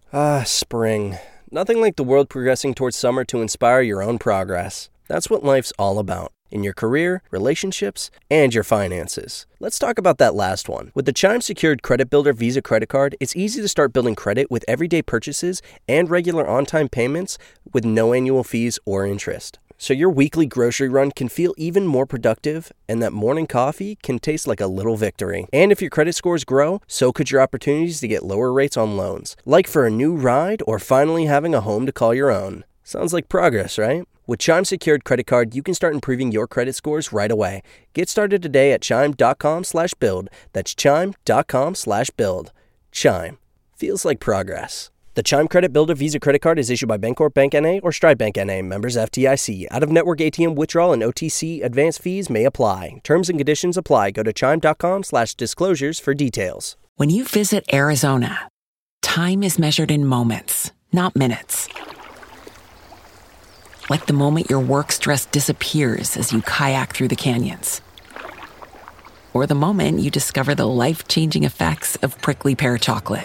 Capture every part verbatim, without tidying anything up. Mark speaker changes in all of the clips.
Speaker 1: Ah, spring. Nothing like the world progressing towards summer to inspire your own progress. That's what life's all about. In your career, relationships, and your finances. Let's talk about that last one. With the Chime Secured Credit Builder Visa Credit Card, it's easy to start building credit with everyday purchases and regular on-time payments with no annual fees or interest. So your weekly grocery run can feel even more productive, and that morning coffee can taste like a little victory. And if your credit scores grow, so could your opportunities to get lower rates on loans. Like for a new ride or finally having a home to call your own. Sounds like progress, right? With Chime Secured Credit Card, you can start improving your credit scores right away. Get started today at chime.com slash build. That's chime.com slash build. Chime. Feels like progress. The Chime Credit Builder Visa Credit Card is issued by Bancorp Bank N A or Stride Bank N A, members F D I C. Out-of-network A T M withdrawal and O T C advance fees may apply. Terms and conditions apply. Go to chime.com slash disclosures for details.
Speaker 2: When you visit Arizona, time is measured in moments, not minutes. Like the moment your work stress disappears as you kayak through the canyons. Or the moment you discover the life-changing effects of prickly pear chocolate.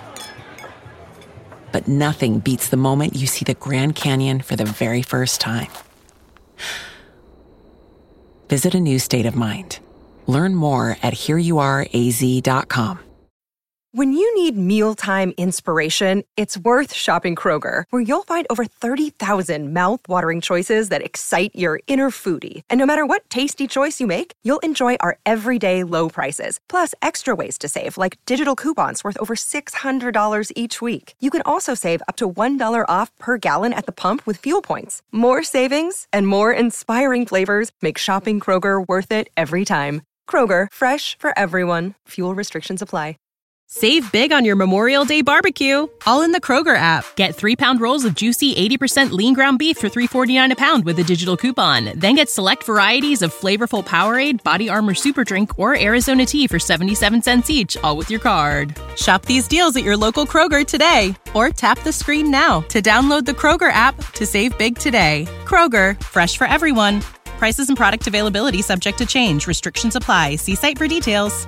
Speaker 2: But nothing beats the moment you see the Grand Canyon for the very first time. Visit a new state of mind. Learn more at here you are a z dot com.
Speaker 3: When you need mealtime inspiration, it's worth shopping Kroger, where you'll find over thirty thousand mouth-watering choices that excite your inner foodie. And no matter what tasty choice you make, you'll enjoy our everyday low prices, plus extra ways to save, like digital coupons worth over six hundred dollars each week. You can also save up to one dollar off per gallon at the pump with fuel points. More savings and more inspiring flavors make shopping Kroger worth it every time. Kroger, fresh for everyone. Fuel restrictions apply.
Speaker 4: Save big on your Memorial Day barbecue, all in the Kroger app. Get three-pound rolls of juicy eighty percent lean ground beef for three forty-nine a pound with a digital coupon. Then get select varieties of flavorful Powerade, Body Armor Super Drink, or Arizona tea for seventy-seven cents each, all with your card. Shop these deals at your local Kroger today, or tap the screen now to download the Kroger app to save big today. Kroger, fresh for everyone. Prices and product availability subject to change. Restrictions apply. See site for details.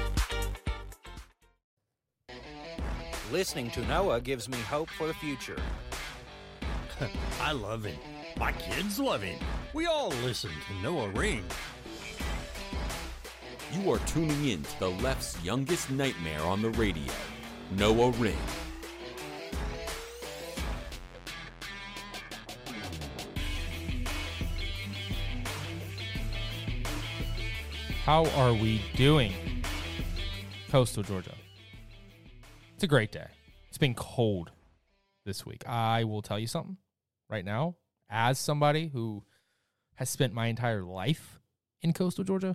Speaker 5: Listening to Noah gives me hope for the future.
Speaker 6: I love him. My kids love him. We all listen to Noah Ring.
Speaker 7: You are tuning in to the left's youngest nightmare on the radio, Noah Ring.
Speaker 8: How are we doing, Coastal Georgia? It's a great day. It's been cold this week. I will tell you something right now. As somebody who has spent my entire life in Coastal Georgia,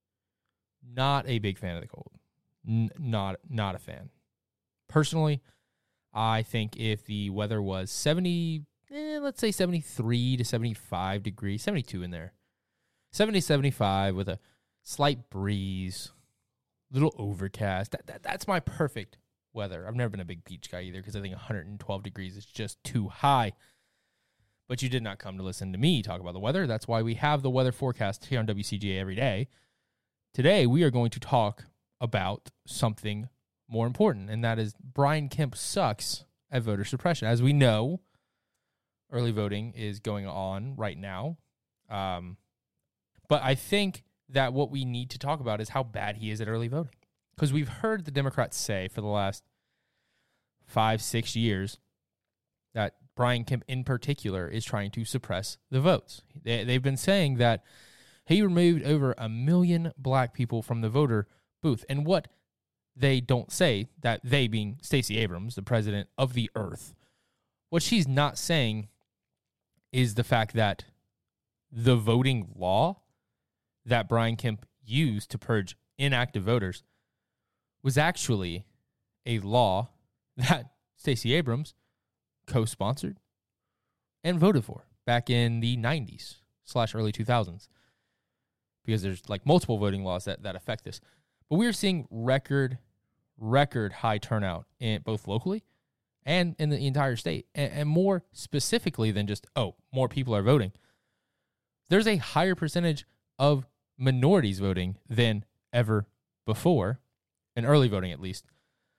Speaker 8: not a big fan of the cold. N- not, not a fan. Personally, I think if the weather was seventy, eh, let's say seventy-three to seventy-five degrees, seventy-two in there, seventy, seventy-five with a slight breeze, little overcast, that, that that's my perfect weather. I've never been a big beach guy either because I think one hundred twelve degrees is just too high. But you did not come to listen to me talk about the weather. That's why we have the weather forecast here on W C G A every day. Today, we are going to talk about something more important, and that is Brian Kemp sucks at voter suppression. As we know, early voting is going on right now. Um, but I think that what we need to talk about is how bad he is at early voting. Because we've heard the Democrats say for the last five, six years that Brian Kemp in particular is trying to suppress the votes. They, they've been saying that he removed over a million black people from the voter booth. And what they don't say, that they being Stacey Abrams, the president of the earth, what she's not saying is the fact that the voting law that Brian Kemp used to purge inactive voters was actually a law that Stacey Abrams co-sponsored and voted for back in the nineties slash early two thousands, because there's like multiple voting laws that, that affect this. But we're seeing record, record high turnout in both locally and in the entire state. And, and more specifically than just, oh, more people are voting. There's a higher percentage of minorities voting than ever before, in early voting at least,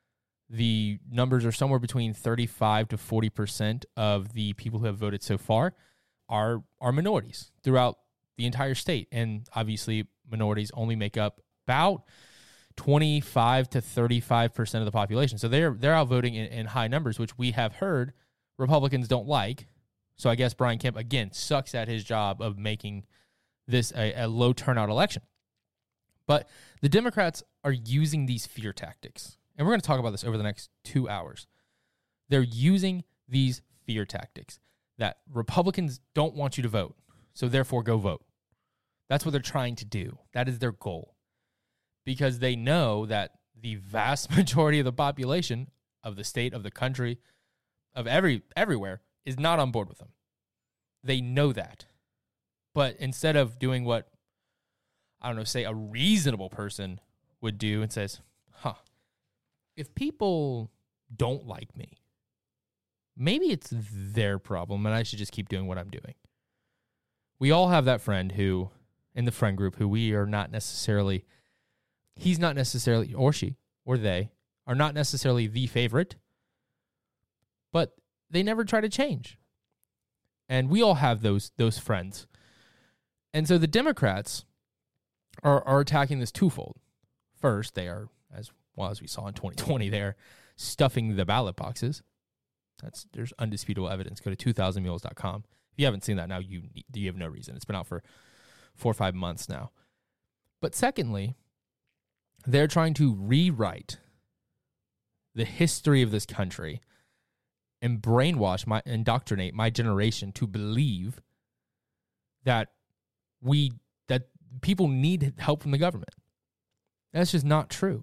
Speaker 8: The numbers are somewhere between thirty-five to forty percent of the people who have voted so far are are minorities throughout the entire state. And obviously, minorities only make up about twenty-five to thirty-five percent of the population. So they're they're out voting in, in high numbers, which we have heard Republicans don't like. So I guess Brian Kemp, again, sucks at his job of making this a, a low turnout election. But the Democrats are using these fear tactics. And we're going to talk about this over the next two hours. They're using these fear tactics that Republicans don't want you to vote, so therefore go vote. That's what they're trying to do. That is their goal. Because they know that the vast majority of the population of the state, of the country, of every everywhere is not on board with them. They know that. But instead of doing what, I don't know, say a reasonable person would do and says, huh, if people don't like me, maybe it's their problem and I should just keep doing what I'm doing. We all have that friend who, in the friend group, who we are not necessarily, he's not necessarily, or she, or they, are not necessarily the favorite, but they never try to change. And we all have those those friends. And so the Democrats are, are attacking this twofold. First, they are, as well as we saw in twenty twenty, they're stuffing the ballot boxes. That's there's undisputable evidence. Go to two thousand mules dot com. If you haven't seen that now, you you have no reason. It's been out for four or five months now. But secondly, they're trying to rewrite the history of this country and brainwash, my indoctrinate my generation to believe that we that people need help from the government. That's just not true.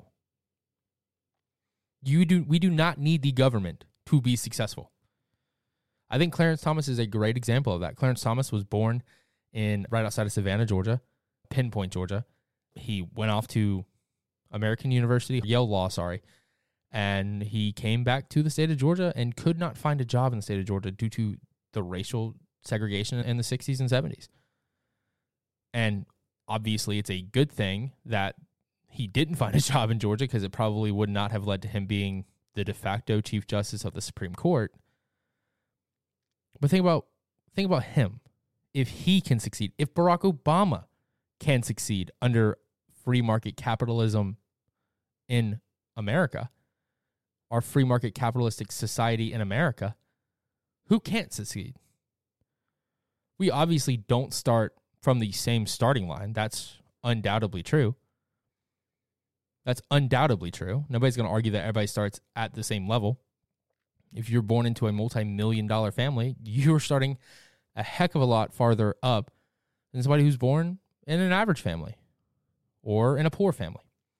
Speaker 8: You do we do not need the government to be successful. I think Clarence Thomas is a great example of that. Clarence Thomas was born in right outside of Savannah, Georgia, Pinpoint, Georgia. He went off to American University, Yale Law, sorry, and he came back to the state of Georgia and could not find a job in the state of Georgia due to the racial segregation in the sixties and seventies. And obviously, it's a good thing that he didn't find a job in Georgia because it probably would not have led to him being the de facto Chief Justice of the Supreme Court. But think about think about him. If he can succeed, if Barack Obama can succeed under free market capitalism in America, our free market capitalistic society in America, who can't succeed? We obviously don't start from the same starting line. That's undoubtedly true. That's undoubtedly true. Nobody's going to argue that everybody starts at the same level. If you're born into a multi-million dollar family, you're starting a heck of a lot farther up than somebody who's born in an average family or in a poor family.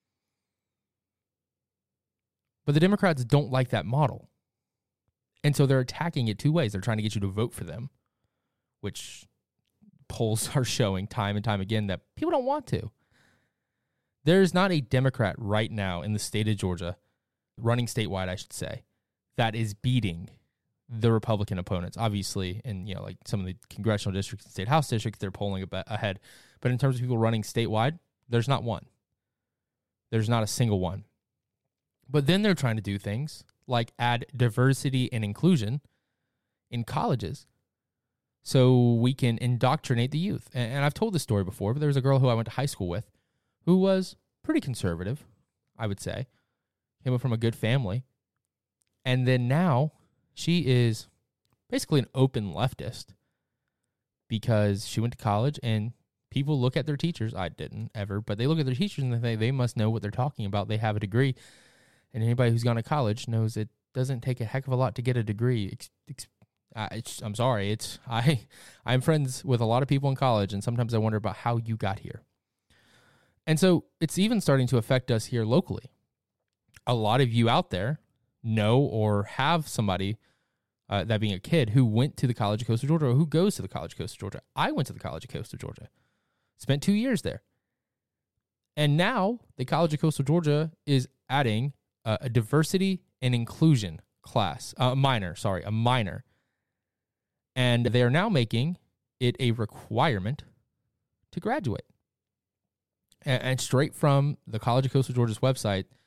Speaker 8: But the Democrats don't like that model. And so they're attacking it two ways. They're trying to get you to vote for them, which polls are showing time and time again that people don't want to. There's not a Democrat right now in the state of Georgia, running statewide, I should say, that is beating the Republican opponents. Obviously, in you know like some of the congressional districts and state house districts, they're polling a bit ahead. But in terms of people running statewide, there's not one. There's not a single one. But then they're trying to do things like add diversity and inclusion in colleges so we can indoctrinate the youth. And I've told this story before, but there was a girl who I went to high school with who was pretty conservative, I would say. Came up from a good family. And then now she is basically an open leftist because she went to college and people look at their teachers. I didn't ever, but they look at their teachers and they think they must know what they're talking about. They have a degree. And anybody who's gone to college knows it doesn't take a heck of a lot to get a degree. It's, it's, it's, I'm sorry. It's I, I'm friends with a lot of people in college, and sometimes I wonder about how you got here. And so it's even starting to affect us here locally. A lot of you out there know or have somebody, uh, that being a kid, who went to the College of Coastal Georgia or who goes to the College of Coastal Georgia. I went to the College of Coastal Georgia. Spent two years there. And now the College of Coastal Georgia is adding uh, a diversity and inclusion class, a uh, minor, sorry, a minor. And they are now making it a requirement to graduate. And, and straight from the College of Coastal Georgia's website,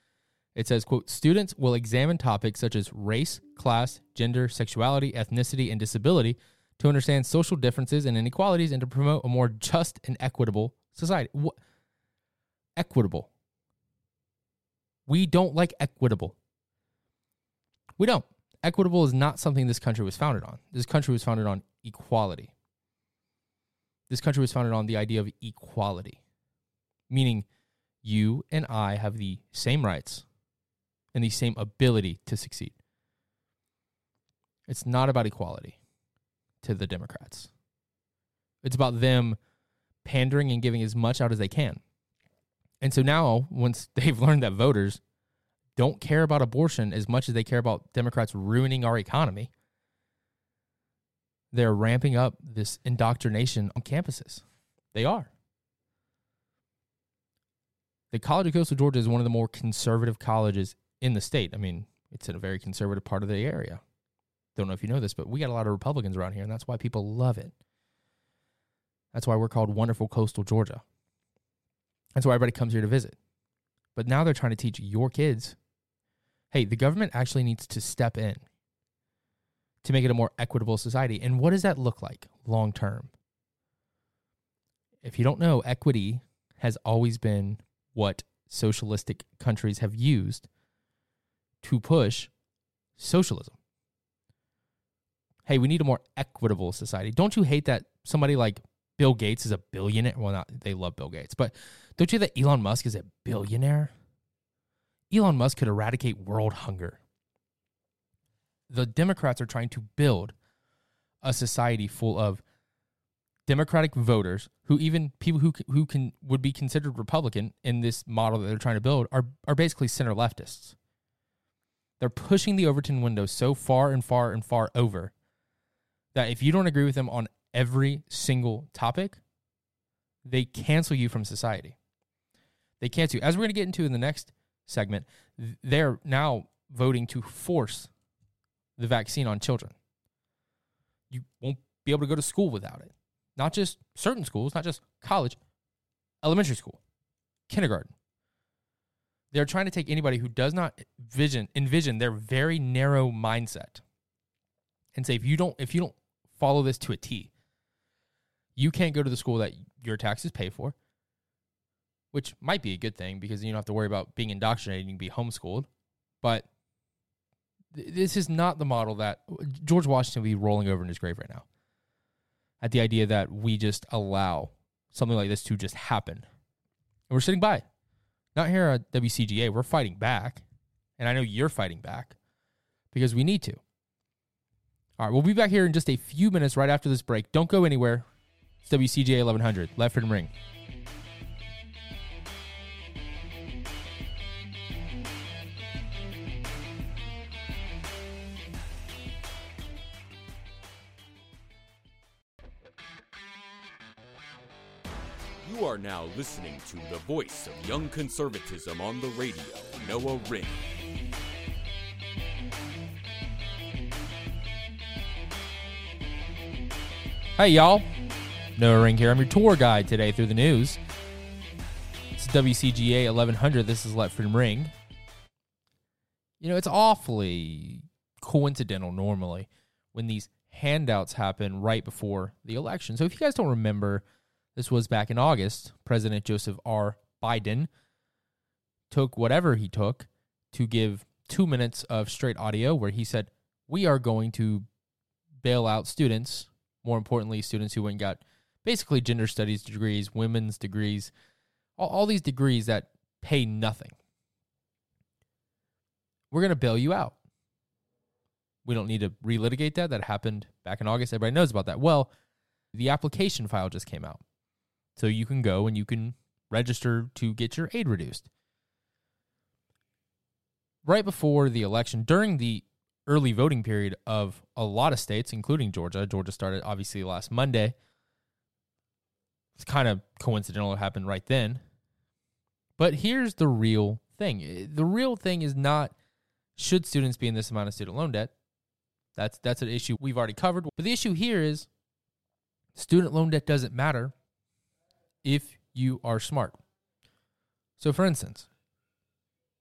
Speaker 8: It says, quote, students will examine topics such as race, class, gender, sexuality, ethnicity, and disability to understand social differences and inequalities and to promote a more just and equitable society. What? Equitable. We don't like equitable. We don't. Equitable is not something this country was founded on. This country was founded on equality. This country was founded on the idea of equality, meaning you and I have the same rights and the same ability to succeed. It's not about equality to the Democrats. It's about them pandering and giving as much out as they can. And so now, once they've learned that voters don't care about abortion as much as they care about Democrats ruining our economy, they're ramping up this indoctrination on campuses. They are. The College of Coastal Georgia is one of the more conservative colleges in the state. I mean, it's in a very conservative part of the area. Don't know if you know this, but we got a lot of Republicans around here, and that's why people love it. That's why we're called Wonderful Coastal Georgia. That's why everybody comes here to visit. But now they're trying to teach your kids, hey, the government actually needs to step in to make it a more equitable society. And what does that look like long term? If you don't know, equity has always been what socialistic countries have used to push socialism. Hey, we need a more equitable society. Don't you hate that somebody like Bill Gates is a billionaire? Well, not they love Bill Gates, but don't you that Elon Musk is a billionaire? Elon Musk could eradicate world hunger. The Democrats are trying to build a society full of Democratic voters who even people who who can would be considered Republican in this model that they're trying to build are are basically center leftists. They're pushing the Overton window so far and far and far over that if you don't agree with them on every single topic, they cancel you from society. They cancel you. As we're going to get into in the next segment, they're now voting to force the vaccine on children. You won't be able to go to school without it. Not just certain schools, not just college, elementary school, kindergarten. They're trying to take anybody who does not vision, envision their very narrow mindset and say, if you don't, if you don't follow this to a T, you can't go to the school that your taxes pay for, which might be a good thing because you don't have to worry about being indoctrinated. You can be homeschooled. But th- this is not the model that George Washington would be rolling over in his grave right now at the idea that we just allow something like this to just happen. And we're sitting by. Not here at W C G A. We're fighting back. And I know you're fighting back because we need to. All right, we'll be back here in just a few minutes right after this break. Don't go anywhere. It's W C G A eleven hundred, Lefford and Ring.
Speaker 7: You are now listening to the voice of young conservatism on the radio, Noah Ring.
Speaker 8: Hey, y'all. Noah Ring here. I'm your tour guide today through the news. It's W C G A eleven hundred. This is Lefford and Ring. You know, it's awfully coincidental normally when these handouts happen right before the election. So if you guys don't remember, this was back in August. President Joseph R. Biden took whatever he took to give two minutes of straight audio where he said, we are going to bail out students, more importantly, students who went and got basically gender studies degrees, women's degrees, all, all these degrees that pay nothing. We're going to bail you out. We don't need to relitigate that. That happened back in August. Everybody knows about that. Well, the application file just came out. So you can go and you can register to get your aid reduced. Right before the election, during the early voting period of a lot of states, including Georgia. Georgia started obviously last Monday. It's kind of coincidental it happened right then. But here's the real thing. The real thing is not, should students be in this amount of student loan debt? That's that's an issue we've already covered. But the issue here is student loan debt doesn't matter if you are smart. So for instance,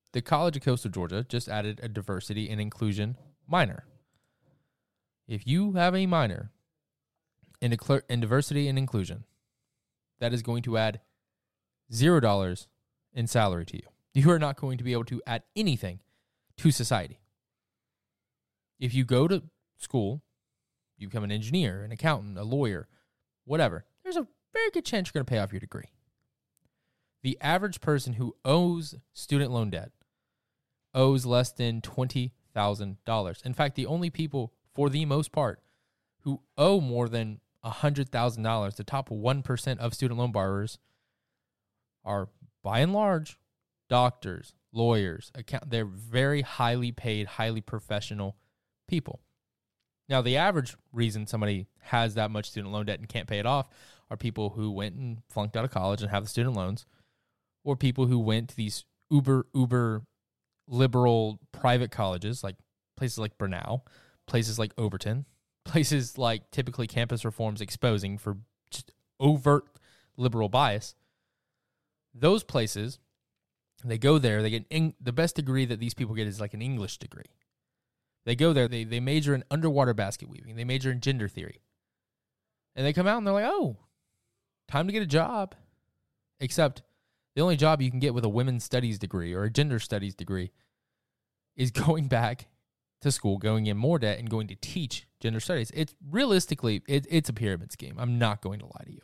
Speaker 8: the College of Coastal Georgia just added a diversity and inclusion minor. If you have a minor in, decla- in diversity and inclusion, that is going to add zero dollars in salary to you. You are not going to be able to add anything to society. If you go to school, you become an engineer, an accountant, a lawyer, whatever, there's a very good chance you're going to pay off your degree. The average person who owes student loan debt owes less than twenty thousand dollars. In fact, the only people, for the most part, who owe more than one hundred thousand dollars, the top one percent of student loan borrowers, are, by and large, doctors, lawyers, account. They're very highly paid, highly professional people. Now, the average reason somebody has that much student loan debt and can't pay it off are people who went and flunked out of college and have the student loans, or people who went to these uber, uber liberal private colleges, like places like Brenau, places like Overton, places like typically campus reforms exposing for just overt liberal bias. Those places, they go there, they get in, the best degree that these people get is like an English degree. They go there, they, they major in underwater basket weaving, they major in gender theory. And they come out and they're like, oh, time to get a job. Except the only job you can get with a women's studies degree or a gender studies degree is going back to school, going in more debt, and going to teach gender studies. It's realistically, it, it's a pyramid scheme. I'm not going to lie to you.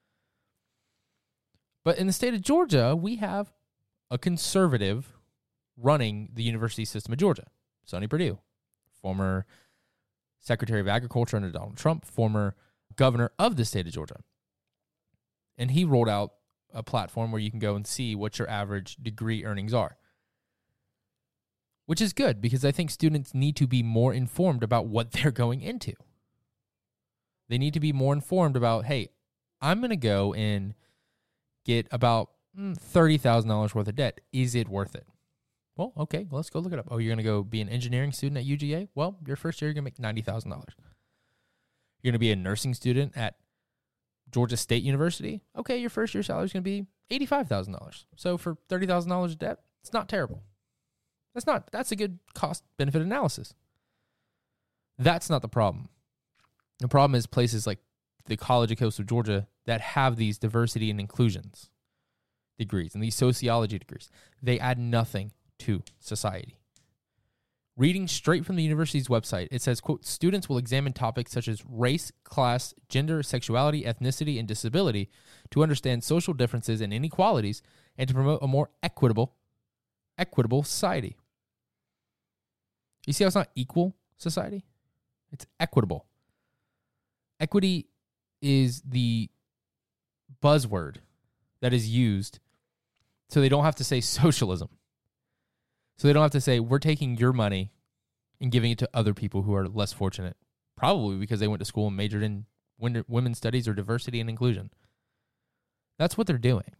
Speaker 8: But in the state of Georgia, we have a conservative running the university system of Georgia, Sonny Perdue, former Secretary of Agriculture under Donald Trump, former governor of the state of Georgia. And he rolled out a platform where you can go and see what your average degree earnings are, which is good because I think students need to be more informed about what they're going into. They need to be more informed about, hey, I'm going to go and get about thirty thousand dollars worth of debt. Is it worth it? Well, okay, let's go look it up. Oh, you're going to go be an engineering student at U G A? Well, your first year, you're going to make ninety thousand dollars. You're going to be a nursing student at Georgia State University? Okay, your first year salary is going to be eighty-five thousand dollars. So for thirty thousand dollars of debt, it's not terrible. That's not, that's a good cost-benefit analysis. That's not the problem. The problem is places like the College of Coastal Georgia that have these diversity and inclusions degrees and these sociology degrees. They add nothing to society. Reading straight from the university's website, it says, quote, students will examine topics such as race, class, gender, sexuality, ethnicity, and disability to understand social differences and inequalities and to promote a more equitable, equitable society. You see how it's not equal society? It's equitable. Equity is the buzzword that is used so they don't have to say socialism. So they don't have to say, we're taking your money and giving it to other people who are less fortunate, probably because they went to school and majored in women's studies or diversity and inclusion. That's what they're doing.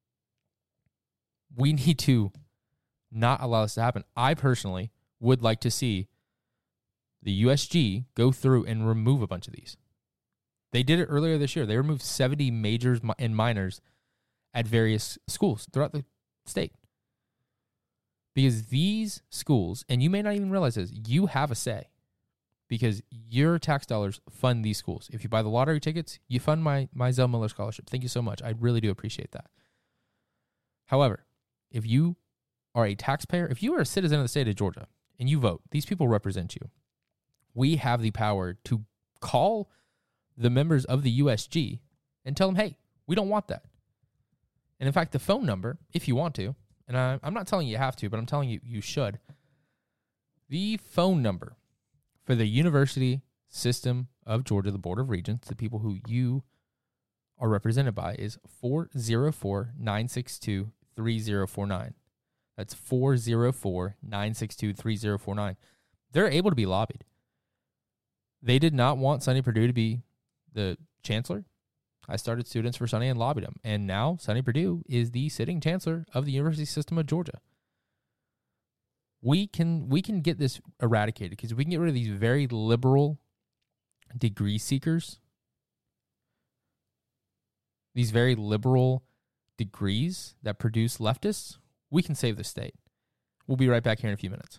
Speaker 8: We need to not allow this to happen. I personally would like to see the U S G go through and remove a bunch of these. They did it earlier this year. They removed seventy majors and minors at various schools throughout the state. Because these schools, and you may not even realize this, you have a say. Because your tax dollars fund these schools. If you buy the lottery tickets, you fund my, my Zell Miller Scholarship. Thank you so much. I really do appreciate that. However, if you are a taxpayer, if you are a citizen of the state of Georgia and you vote, these people represent you. We have the power to call the members of the U S G and tell them, hey, we don't want that. And in fact, the phone number, if you want to, and I, I'm not telling you you have to, but I'm telling you you should. The phone number for the University System of Georgia, the Board of Regents, the people who you are represented by, is four oh four, nine six two, three oh four nine. That's four oh four, nine six two, three oh four nine. They're able to be lobbied. They did not want Sonny Perdue to be the chancellor. I started Students for Sonny and lobbied him. And now Sonny Perdue is the sitting chancellor of the University System of Georgia. We can we can get this eradicated because we can get rid of these very liberal degree seekers, these very liberal degrees that produce leftists. We can save the state. We'll be right back here in a few minutes.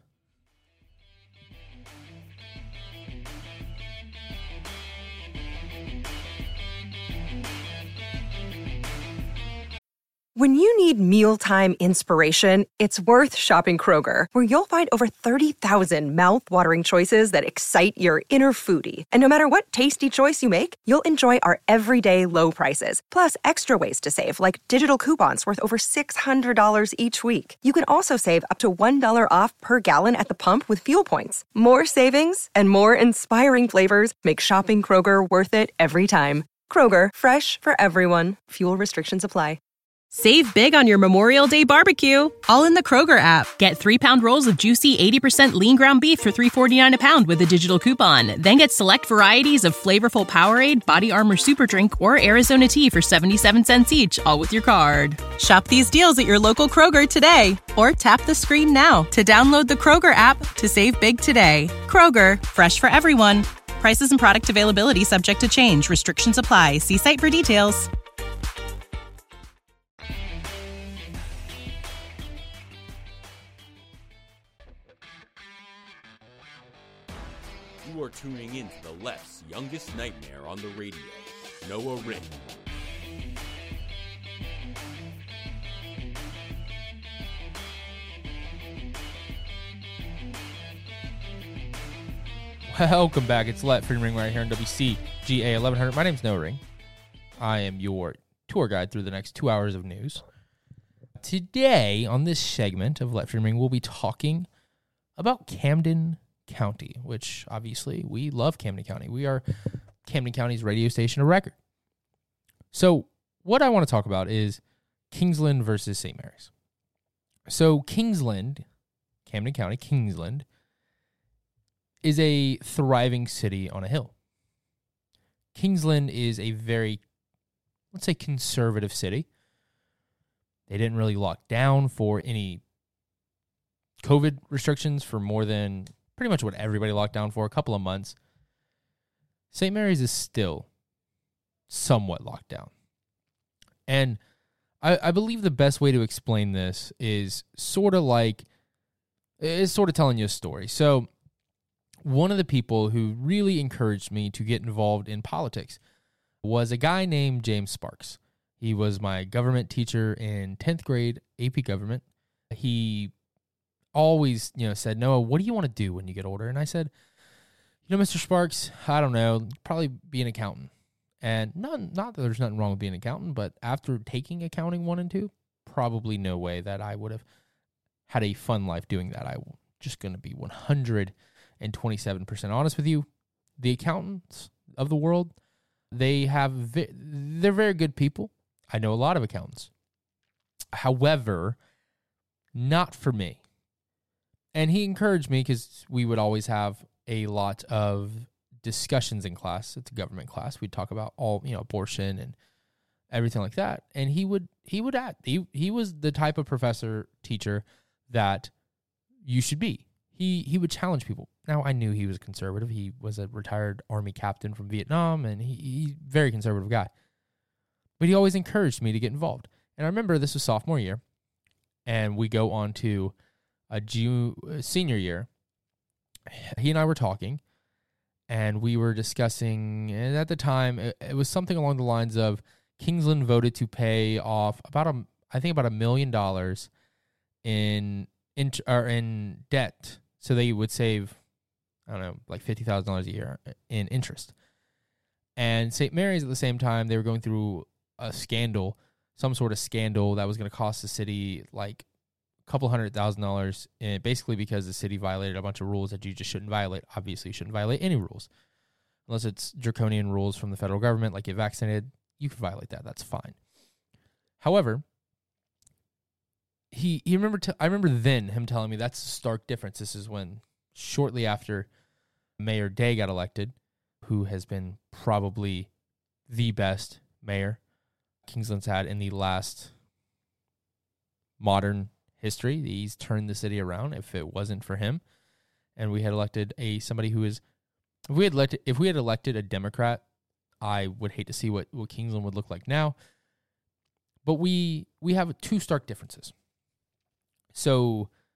Speaker 3: When you need mealtime inspiration, it's worth shopping Kroger, where you'll find over thirty thousand mouth-watering choices that excite your inner foodie. And no matter what tasty choice you make, you'll enjoy our everyday low prices, plus extra ways to save, like digital coupons worth over six hundred dollars each week. You can also save up to one dollar off per gallon at the pump with fuel points. More savings and more inspiring flavors make shopping Kroger worth it every time. Kroger, fresh for everyone. Fuel restrictions apply.
Speaker 4: Save big on your Memorial Day barbecue, all in the Kroger app. Get three-pound rolls of juicy eighty percent lean ground beef for three forty-nine a pound with a digital coupon. Then get select varieties of flavorful Powerade, Body Armor Super Drink, or Arizona Tea for seventy-seven cents each, all with your card. Shop these deals at your local Kroger today, or tap the screen now to download the Kroger app to save big today. Kroger, fresh for everyone. Prices and product availability subject to change. Restrictions apply. See site for details.
Speaker 7: You are tuning in to the left's youngest nightmare on the radio, Noah Ring.
Speaker 8: Welcome back. It's Let Freedom Ring right here on W C G A eleven hundred. My name's Noah Ring. I am your tour guide through the next two hours of news. Today, on this segment of Let Freedom Ring, we'll be talking about Camden County, which obviously we love Camden County. We are Camden County's radio station of record. So what I want to talk about is Kingsland versus Saint Mary's. So Kingsland, Camden County, Kingsland, is a thriving city on a hill. Kingsland is a very, let's say, conservative city. They didn't really lock down for any COVID restrictions for more than pretty much what everybody locked down for, a couple of months. Saint Mary's is still somewhat locked down. And I, I believe the best way to explain this is sort of like, is sort of telling you a story. So one of the people who really encouraged me to get involved in politics was a guy named James Sparks. He was my government teacher in tenth grade A P Government. He always, you know, said, Noah, what do you want to do when you get older? And I said, you know, Mister Sparks, I don't know, probably be an accountant. And not, not that there's nothing wrong with being an accountant, but after taking accounting one and two, probably no way that I would have had a fun life doing that. I'm just going to be one hundred twenty-seven percent honest with you. The accountants of the world, they have, vi- they're very good people. I know a lot of accountants. However, not for me. And he encouraged me because we would always have a lot of discussions in class. It's a government class. We'd talk about all, you know, abortion and everything like that. And he would, he would act. He, he was the type of professor, teacher that you should be. He, he would challenge people. Now, I knew he was conservative. He was a retired Army captain from Vietnam, and he, he's a very conservative guy. But he always encouraged me to get involved. And I remember this was sophomore year, and we go on to a June, senior year. He and I were talking, and we were discussing, and at the time, it, it was something along the lines of Kingsland voted to pay off about a, I think about a million dollars in in or in debt, so they would save, I don't know, like fifty thousand dollars a year in interest. And Saint Mary's at the same time, they were going through a scandal, some sort of scandal that was going to cost the city like a couple hundred thousand dollars, and basically because the city violated a bunch of rules that you just shouldn't violate. Obviously, you shouldn't violate any rules. Unless it's draconian rules from the federal government, like get vaccinated, you can violate that. That's fine. However, he he remember t- I remember then him telling me that's a stark difference. This is when shortly after Mayor Day got elected, who has been probably the best mayor Kingsland's had in the last modern history. He's turned the city around. If it wasn't for him, and we had elected a somebody who is, if we had elected, if we had elected a Democrat, I would hate to see what, what Kingsland would look like now. But we we have two stark differences. So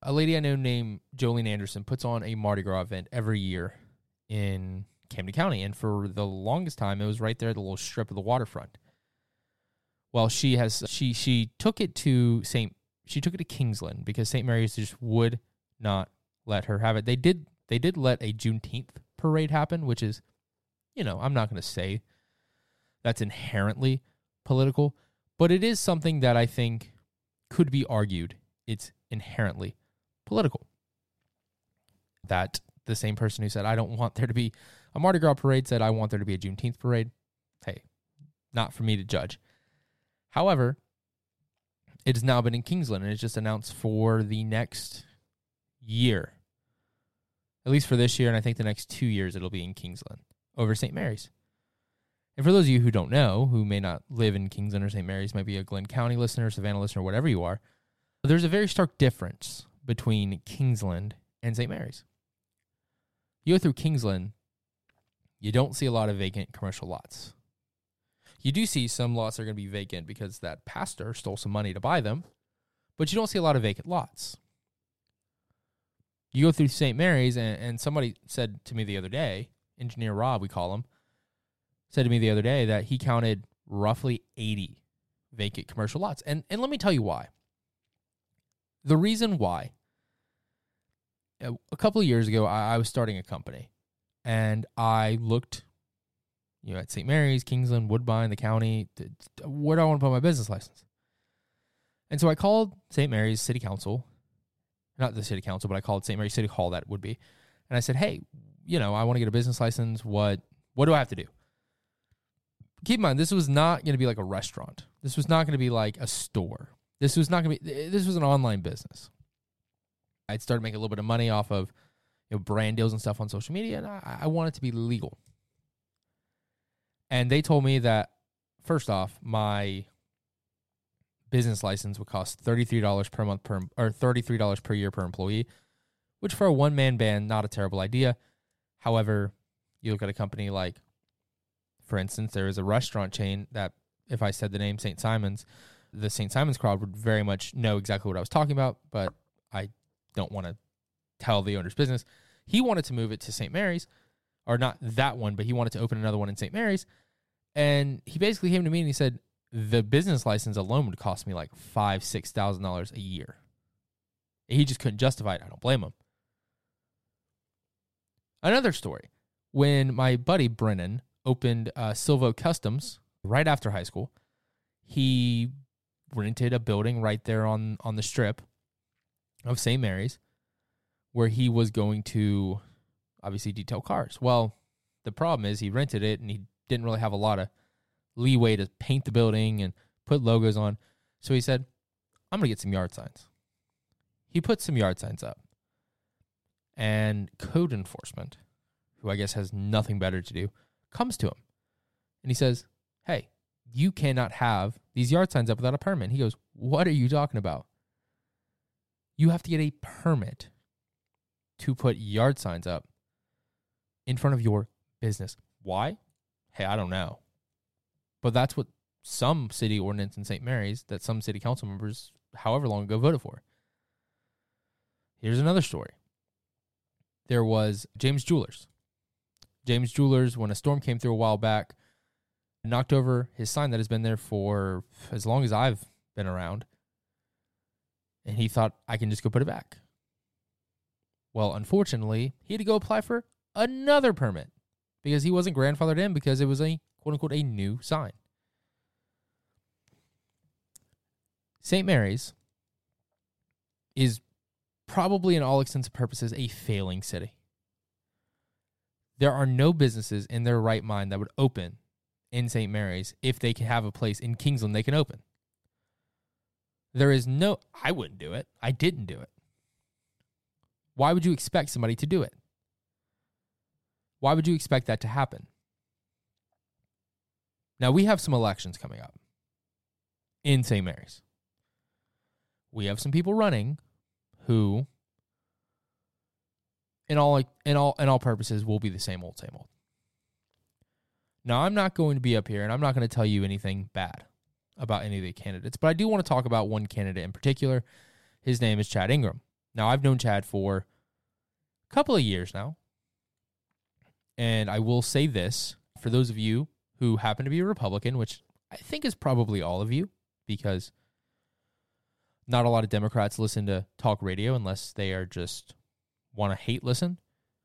Speaker 8: A lady I know named Jolene Anderson puts on a Mardi Gras event every year in Camden County. And for the longest time, it was right there at the little strip of the waterfront. Well, she has she she took it to Saint she took it to Kingsland because Saint Mary's just would not let her have it. They did they did let a Juneteenth parade happen, which is, you know, I'm not going to say that's inherently political, but it is something that I think could be argued it's inherently political. That the same person who said, I don't want there to be a Mardi Gras parade said, I want there to be a Juneteenth parade. Hey, not for me to judge. However, it has now been in Kingsland, and it's just announced for the next year. At least for this year, and I think the next two years it'll be in Kingsland over Saint Mary's. And for those of you who don't know, who may not live in Kingsland or Saint Mary's, might be a Glenn County listener, Savannah listener, whatever you are, there's a very stark difference between Kingsland and Saint Mary's. You go through Kingsland, you don't see a lot of vacant commercial lots. You do see some lots that are going to be vacant because that pastor stole some money to buy them, but you don't see a lot of vacant lots. You go through Saint Mary's, and, and somebody said to me the other day, Engineer Rob, we call him, said to me the other day that he counted roughly eighty vacant commercial lots. And, and let me tell you why. The reason why, a couple of years ago, I, I was starting a company, and I looked, you know, at Saint Mary's, Kingsland, Woodbine, the county, to, to, where do I want to put my business license? And so I called Saint Mary's City Council, not the City Council, but I called Saint Mary's City Hall, that would be, and I said, hey, you know, I want to get a business license. What, what do I have to do? Keep in mind, this was not going to be like a restaurant. This was not going to be like a store. This was not going to be, this was an online business. I'd started making a little bit of money off of, you know, brand deals and stuff on social media, and I, I want it to be legal. And they told me that, first off, my business license would cost thirty-three dollars per month per, or thirty-three dollars per year per employee, which for a one-man band, not a terrible idea. However, you look at a company like, for instance, there is a restaurant chain that, if I said the name Saint Simon's, the Saint Simon's crowd would very much know exactly what I was talking about, but I don't want to tell the owner's business. He wanted to move it to Saint Mary's, or not that one, but he wanted to open another one in Saint Mary's. And he basically came to me and he said, the business license alone would cost me like five, thousand dollars, six thousand dollars a year. He just couldn't justify it. I don't blame him. Another story. When my buddy Brennan opened uh, Silvo Customs right after high school, he rented a building right there on, on the strip of Saint Mary's where he was going to obviously detail cars. Well, the problem is he rented it and he didn't really have a lot of leeway to paint the building and put logos on. So he said, I'm going to get some yard signs. He put some yard signs up. And code enforcement, who I guess has nothing better to do, comes to him. And he says, hey, you cannot have these yard signs up without a permit. He goes, what are you talking about? You have to get a permit to put yard signs up in front of your business. Why? Hey, I don't know. But that's what some city ordinance in Saint Mary's that some city council members, however long ago, voted for. Here's another story. There was James Jewelers. James Jewelers, when a storm came through a while back, knocked over his sign that has been there for as long as I've been around. And he thought, I can just go put it back. Well, unfortunately, he had to go apply for another permit because he wasn't grandfathered in because it was a, quote-unquote, a new sign. Saint Mary's is probably, in all intents and purposes, a failing city. There are no businesses in their right mind that would open in Saint Mary's if they can have a place in Kingsland they can open. There is no, I wouldn't do it. I didn't do it. Why would you expect somebody to do it? Why would you expect that to happen? Now, we have some elections coming up in Saint Mary's. We have some people running who, in all in all in all purposes, will be the same old, same old. Now, I'm not going to be up here, and I'm not going to tell you anything bad about any of the candidates, but I do want to talk about one candidate in particular. His name is Chad Ingram. Now, I've known Chad for a couple of years now. And I will say this, for those of you who happen to be a Republican, which I think is probably all of you, because not a lot of Democrats listen to talk radio unless they are just want to hate listen.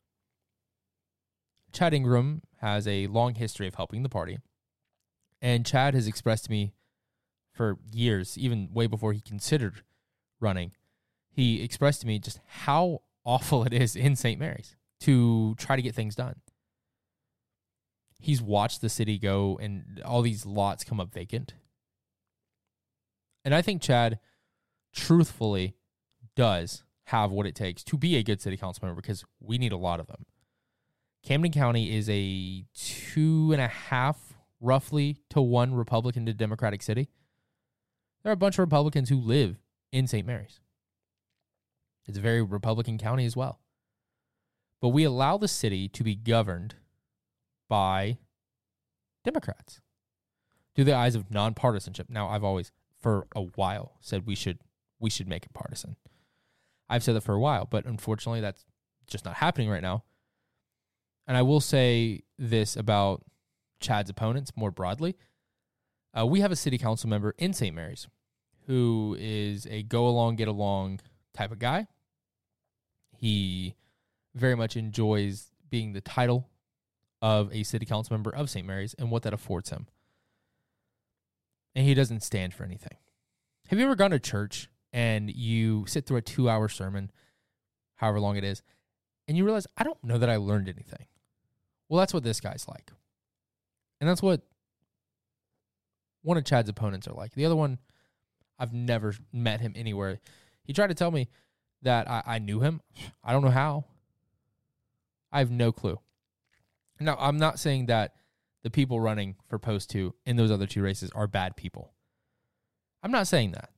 Speaker 8: Chad Ingram has a long history of helping the party. And Chad has expressed to me for years, even way before he considered running, he expressed to me just how awful it is in Saint Mary's to try to get things done. He's watched the city go and all these lots come up vacant. And I think Chad truthfully does have what it takes to be a good city council member, because we need a lot of them. Camden County is a two and a half, roughly, to one Republican to Democratic city. There are a bunch of Republicans who live in Saint Mary's. It's a very Republican county as well. But we allow the city to be governed by Democrats through the eyes of nonpartisanship. Now, I've always, for a while, said we should we should make it partisan. I've said that for a while, but unfortunately, that's just not happening right now. And I will say this about Chad's opponents more broadly. Uh, we have a city council member in Saint Mary's who is a go-along, get-along type of guy. He very much enjoys being the title of a city council member of Saint Mary's and what that affords him. And he doesn't stand for anything. Have you ever gone to church and you sit through a two-hour sermon, however long it is, and you realize, I don't know that I learned anything? Well, that's what this guy's like. And that's what one of Chad's opponents are like. The other one, I've never met him anywhere. He tried to tell me that I, I knew him. I don't know how. I have no clue. Now, I'm not saying that the people running for post two in those other two races are bad people. I'm not saying that.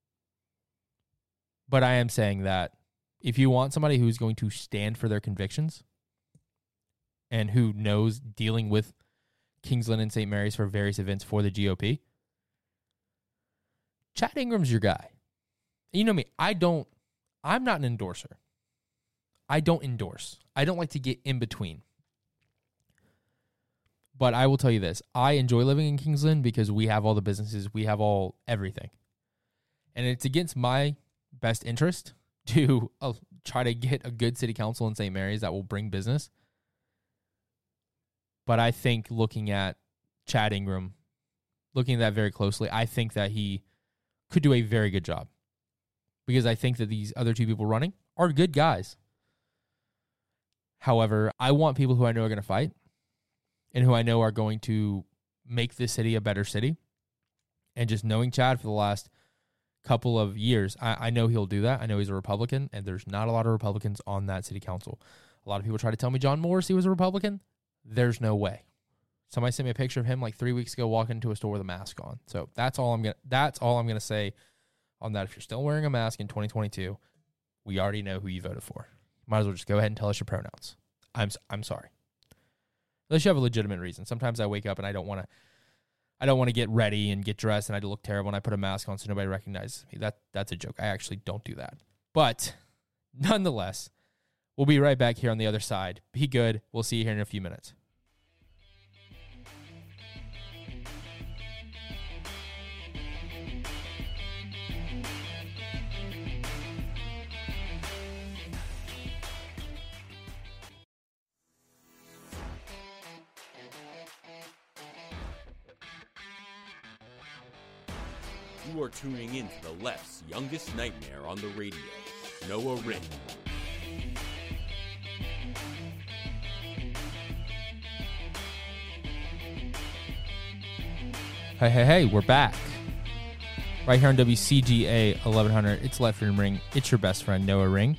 Speaker 8: But I am saying that if you want somebody who's going to stand for their convictions and who knows dealing with Kingsland and Saint Mary's for various events for the G O P, Chad Ingram's your guy. And you know me, I don't, I'm not an endorser. I don't endorse. I don't like to get in between. But I will tell you this. I enjoy living in Kingsland because we have all the businesses. We have all everything. And it's against my best interest to uh, try to get a good city council in Saint Mary's that will bring business. But I think looking at Chad Ingram, looking at that very closely, I think that he could do a very good job. Because I think that these other two people running are good guys. However, I want people who I know are going to fight and who I know are going to make this city a better city. And just knowing Chad for the last couple of years, I, I know he'll do that. I know he's a Republican, and there's not a lot of Republicans on that city council. A lot of people try to tell me John Morrissey was a Republican. There's no way. Somebody sent me a picture of him like three weeks ago walking into a store with a mask on. So that's all I'm gonna that's all I'm gonna say on that. If you're still wearing a mask in twenty twenty-two, we already know who you voted for. Might as well just go ahead and tell us your pronouns. I'm I'm sorry. Unless you have a legitimate reason. Sometimes I wake up and I don't want to I don't want to get ready and get dressed and I look terrible and I put a mask on so nobody recognizes me. That that's a joke. I actually don't do that. But nonetheless, we'll be right back here on the other side. Be good. We'll see you here in a few minutes.
Speaker 7: You are tuning in to the left's youngest nightmare on the radio, Noah Ring.
Speaker 8: Hey, hey, hey, we're back. Right here on W C G A eleven hundred. It's Left Field Ring. It's your best friend, Noah Ring.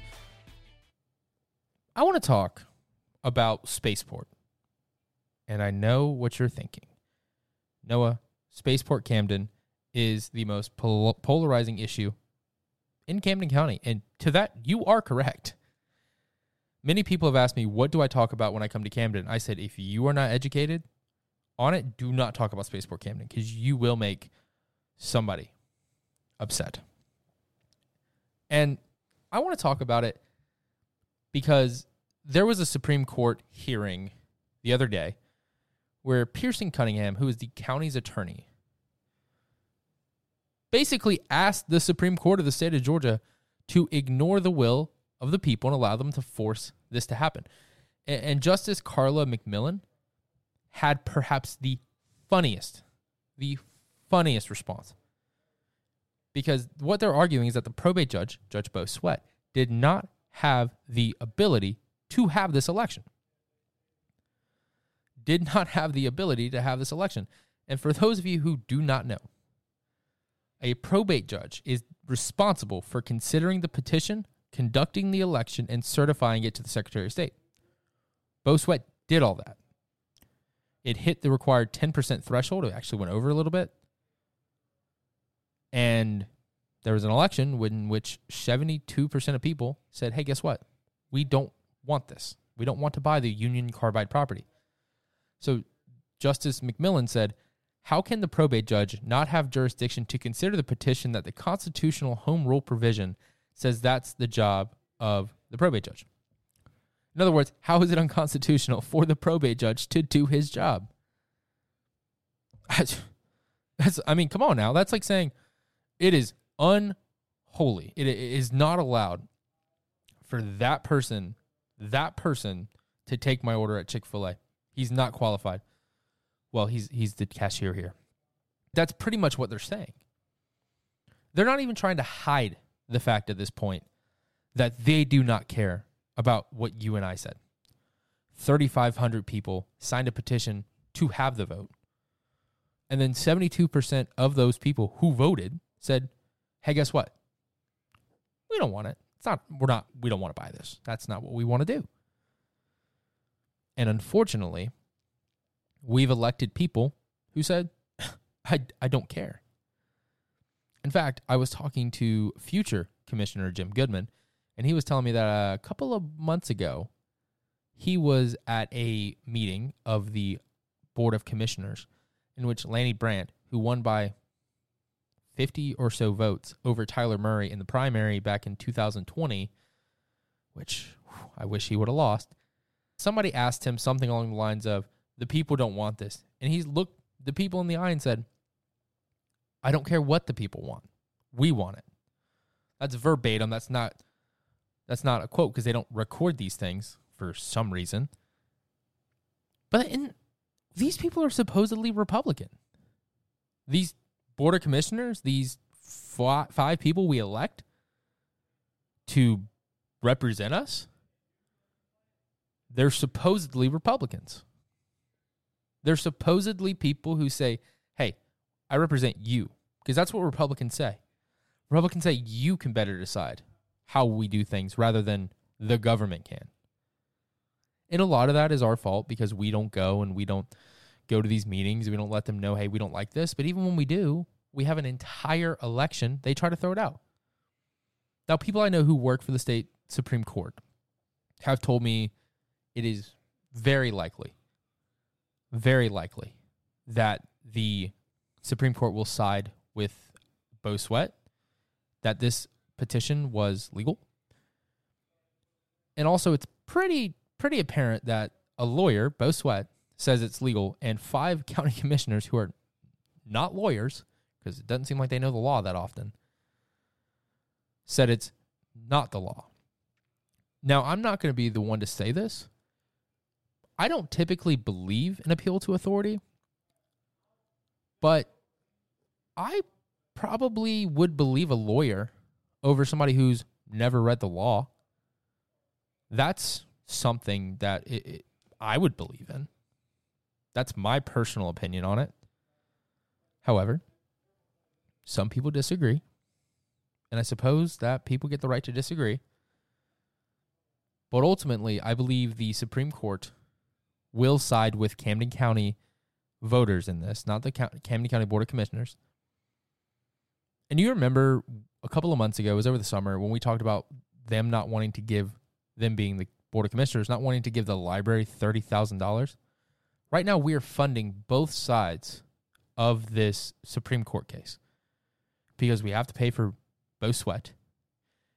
Speaker 8: I want to talk about Spaceport. And I know what you're thinking. Noah, Spaceport Camden is the most pol- polarizing issue in Camden County. And to that, you are correct. Many people have asked me, what do I talk about when I come to Camden? I said, if you are not educated on it, do not talk about Spaceport Camden because you will make somebody upset. And I want to talk about it because there was a Supreme Court hearing the other day where Pearson Cunningham, who is the county's attorney, basically asked the Supreme Court of the state of Georgia to ignore the will of the people and allow them to force this to happen. And, and Justice Carla McMillan had perhaps the funniest, the funniest response. Because what they're arguing is that the probate judge, Judge Bo Sweat, did not have the ability to have this election. Did not have the ability to have this election. And for those of you who do not know, a probate judge is responsible for considering the petition, conducting the election, and certifying it to the Secretary of State. Bo Sweat did all that. It hit the required ten percent threshold. It actually went over a little bit. And there was an election in which seventy-two percent of people said, hey, guess what? We don't want this. We don't want to buy the Union Carbide property. So Justice McMillan said, how can the probate judge not have jurisdiction to consider the petition that the constitutional home rule provision says that's the job of the probate judge? In other words, how is it unconstitutional for the probate judge to do his job? That's, I mean, come on now. That's like saying it is unholy. It is not allowed for that person, that person to take my order at Chick-fil-A. He's not qualified. Well, he's he's the cashier here. That's pretty much what they're saying. They're not even trying to hide the fact at this point that they do not care about what you and I said. thirty-five hundred people signed a petition to have the vote. And then seventy-two percent of those people who voted said, hey, guess what? We don't want it. It's not, we're not, we don't want to buy this. That's not what we want to do. And unfortunately, we've elected people who said, I, I don't care. In fact, I was talking to future Commissioner Jim Goodman, and he was telling me that a couple of months ago, he was at a meeting of the Board of Commissioners in which Lanny Brandt, who won by fifty or so votes over Tyler Murray in the primary back in two thousand twenty, which whew, I wish he would have lost, somebody asked him something along the lines of, the people don't want this. And he looked the people in the eye and said, I don't care what the people want. We want it. That's verbatim. That's not that's not a quote because they don't record these things for some reason. But in, these people are supposedly Republican. These Board of Commissioners, these f- five people we elect to represent us, they're supposedly Republicans. They're supposedly people who say, hey, I represent you. Because that's what Republicans say. Republicans say you can better decide how we do things rather than the government can. And a lot of that is our fault because we don't go and we don't go to these meetings. We don't let them know, hey, we don't like this. But even when we do, we have an entire election. They try to throw it out. Now, people I know who work for the state Supreme Court have told me it is very likely, very likely that the Supreme Court will side with Bo Sweat, that this petition was legal. And also, it's pretty pretty apparent that a lawyer, Bo Sweat, says it's legal, and five county commissioners who are not lawyers, because it doesn't seem like they know the law that often, said it's not the law. Now, I'm not going to be the one to say this. I don't typically believe in appeal to authority, but I probably would believe a lawyer over somebody who's never read the law. That's something that it, it, I would believe in. That's my personal opinion on it. However, some people disagree, and I suppose that people get the right to disagree. But ultimately, I believe the Supreme Court will side with Camden County voters in this, not the Camden County Board of Commissioners. And you remember a couple of months ago, it was over the summer, when we talked about them not wanting to give, them being the Board of Commissioners, not wanting to give the library thirty thousand dollars. Right now, we are funding both sides of this Supreme Court case because we have to pay for Bo Sweat,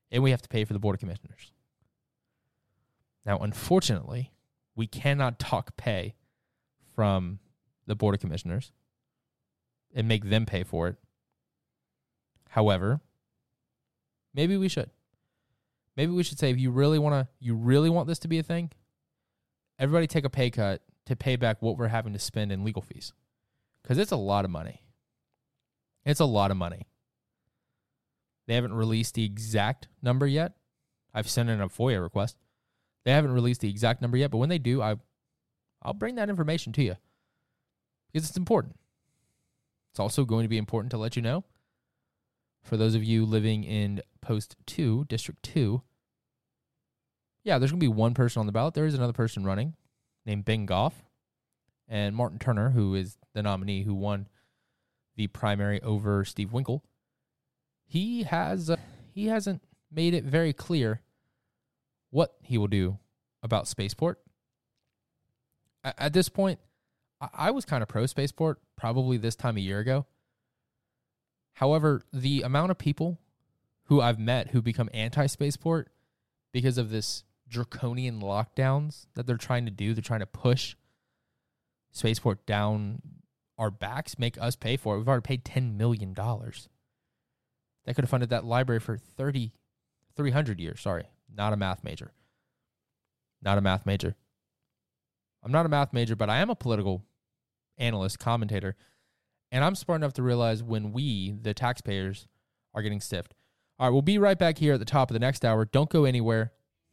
Speaker 8: and we have to pay for the Board of Commissioners. Now, unfortunately, we cannot dock pay from the Board of Commissioners and make them pay for it. However, maybe we should. Maybe we should say, if you really want to, you really want this to be a thing, everybody take a pay cut to pay back what we're having to spend in legal fees. Because it's a lot of money. It's a lot of money. They haven't released the exact number yet. I've sent in a FOIA request. They haven't released the exact number yet, but when they do, I, I'll bring that information to you. Because it's important. It's also going to be important to let you know, for those of you living in Post two, District two, yeah, there's going to be one person on the ballot. There is another person running named Ben Goff. And Martin Turner, who is the nominee who won the primary over Steve Winkle, he has uh, he hasn't made it very clear what he will do about Spaceport. At, at this point, I, I was kind of pro Spaceport probably this time a year ago. However, the amount of people who I've met who become anti-Spaceport because of this draconian lockdowns that they're trying to do, they're trying to push Spaceport down our backs, make us pay for it. We've already paid ten million dollars. That could have funded that library for thirty, three hundred years. Sorry, not a math major. Not a math major. I'm not a math major, but I am a political analyst, commentator, and I'm smart enough to realize when we, the taxpayers, are getting stiffed. All right, we'll be right back here at the top of the next hour. Don't go anywhere.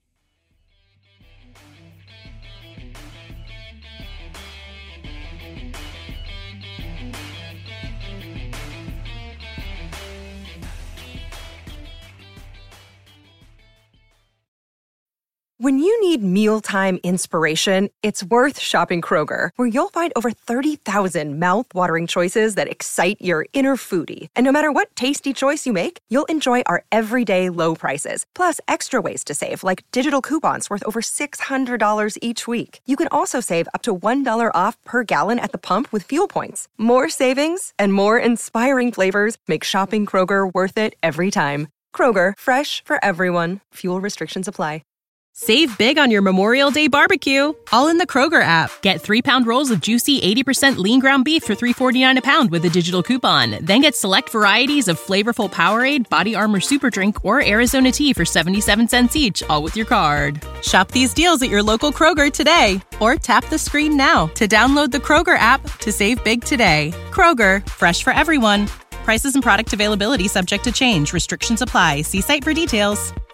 Speaker 3: When you need mealtime inspiration, it's worth shopping Kroger, where you'll find over thirty thousand mouth-watering choices that excite your inner foodie. And no matter what tasty choice you make, you'll enjoy our everyday low prices, plus extra ways to save, like digital coupons worth over six hundred dollars each week. You can also save up to one dollar off per gallon at the pump with fuel points. More savings and more inspiring flavors make shopping Kroger worth it every time. Kroger, fresh for everyone. Fuel restrictions apply.
Speaker 4: Save big on your Memorial Day barbecue, all in the Kroger app. Get three-pound rolls of juicy eighty percent lean ground beef for three forty-nine a pound with a digital coupon. Then get select varieties of flavorful Powerade, Body Armor Super Drink, or Arizona Tea for seventy-seven cents each, all with your card. Shop these deals at your local Kroger today, or tap the screen now to download the Kroger app to save big today. Kroger, fresh for everyone. Prices and product availability subject to change. Restrictions apply. See site for details.